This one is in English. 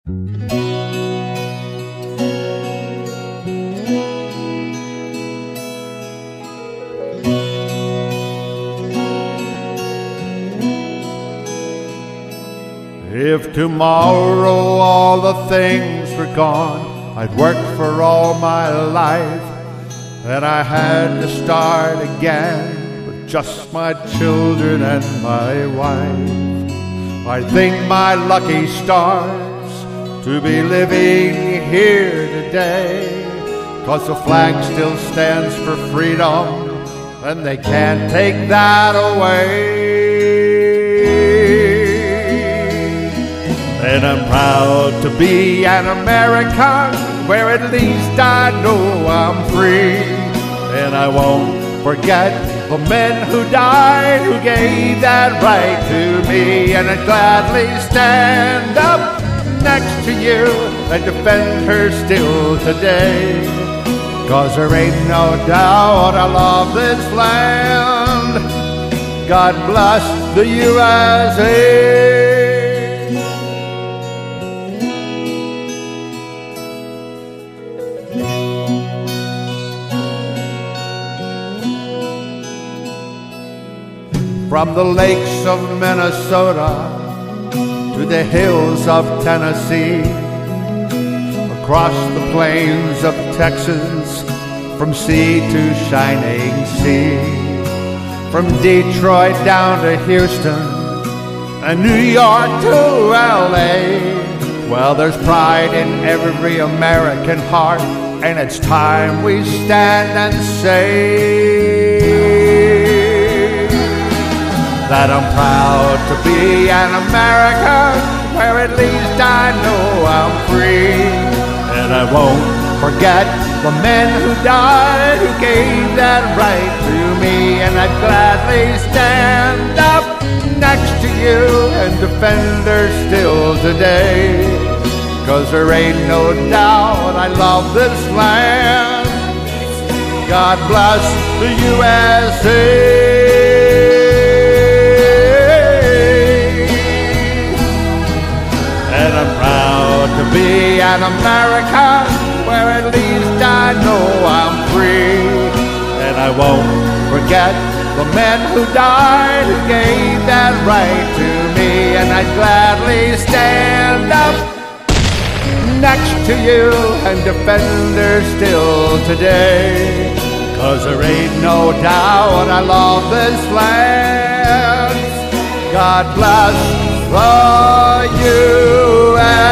If tomorrow all the things were gone I'd worked for all my life, and I had to start again with just my children and my wife, I'd thank my lucky stars to be living here today, 'cause the flag still stands for freedom and they can't take that away. And I'm proud to be an American, where at least I know I'm free. And I won't forget the men who died, who gave that right to me. And I'd gladly stand up next to you and defend her still today, 'cause there ain't no doubt I love this land. God bless the USA. From the lakes of Minnesota to the hills of Tennessee, across the plains of Texas, from sea to shining sea, from Detroit down to Houston and New York to LA. Well, there's pride in every American heart, and it's time we stand and say that I'm proud to be an American, where at least I know I'm free. And I won't forget the men who died, who gave that right to me. And I'd gladly stand up next to you and defend her still today, 'cause there ain't no doubt I love this land. God bless the USA. And I'm proud to be an American, where at least I know I'm free. And I won't forget the men who died, who gave that right to me. And I'd gladly stand up next to you and defend her still today, 'cause there ain't no doubt I love this land. God bless the USA.